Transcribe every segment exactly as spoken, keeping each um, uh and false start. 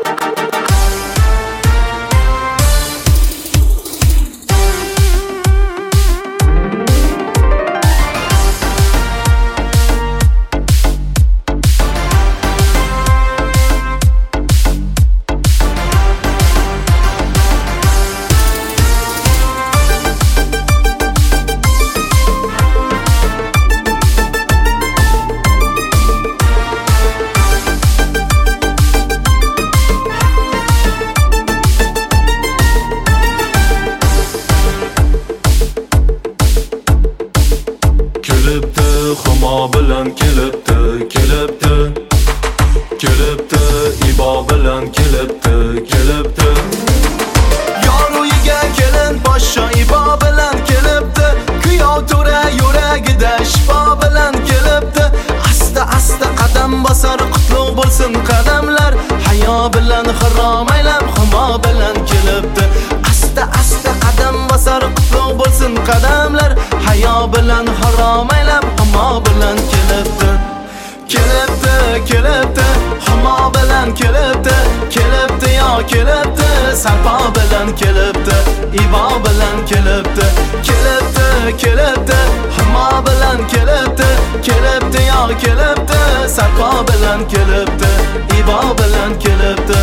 Xumo bilan kelibdi, kelibdi, kelibdi, ibo bilan kelibdi, kelibdi. Yor uyiga kelin poshsho ibo bilan kelibdi. Kuyov to'ra yuragida shifo bilan kelibdi. Asta asta qadam bosar qutlug' bo'lsin qadamlar. Hayo bilan harom aylab xumo bilan kelibdi. Asta asta qadam bosar qutlug' bo'lsin qadamlar. Hayo bilan harom aylab xumo bilan kelibdi. Kelibdi, kelibdi, xumo bilan kelibdi. Kelibdi yo kelibdi, sarpo bilan kelibdi. Ibo bilan kelibdi. Kelibdi, kelibdi, xumo bilan kelibdi. Kelibdi yo kelibdi, sarpo bilan kelibdi. Ibo bilan kelibdi.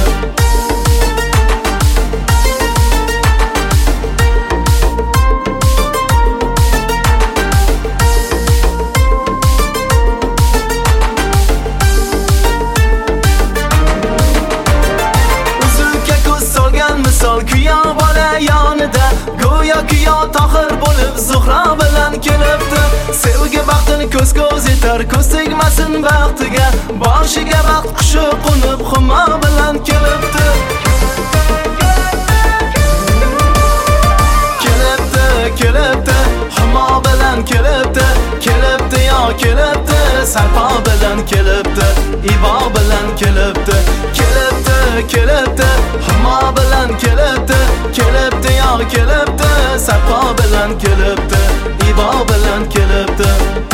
Kuyov bola yonida go'yo kuyov tohir bo'lib Zuhra bilan kelibdi. Sevgi baxtini ko'z ko'z etar, ko'z tegmasin baxtiga. Boshiga baxt qushi qo'nib xumo bilan kelibdi. Kelibdi, kelibdi, xumo bilan kelibdi. Kelibdi yo kelibdi, sarpo bilan kelibdi. Ibo bilan kelibdi. Kelibdi, kelibdi, xumo bilan kelibdi. Kelibdi yo kelibdi, sarpo bilan kelibdi. Ibo bilan kelibdi.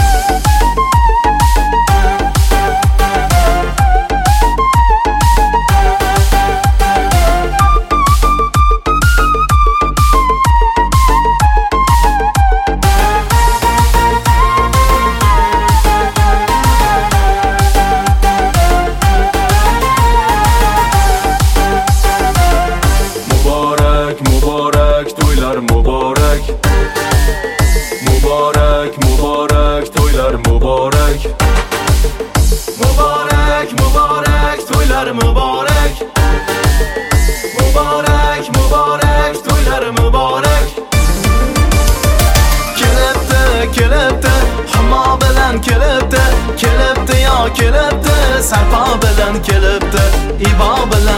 Muborak, muborak, to'ylar muborak. Muborak, muborak, to'ylar muborak. Muborak, muborak, to'ylar muborak. Kelibdi, kelibdi, xumo bilan kelibdi. Kelibdi yo kelibdi, sarpo bilan kelibdi. Ibo bilan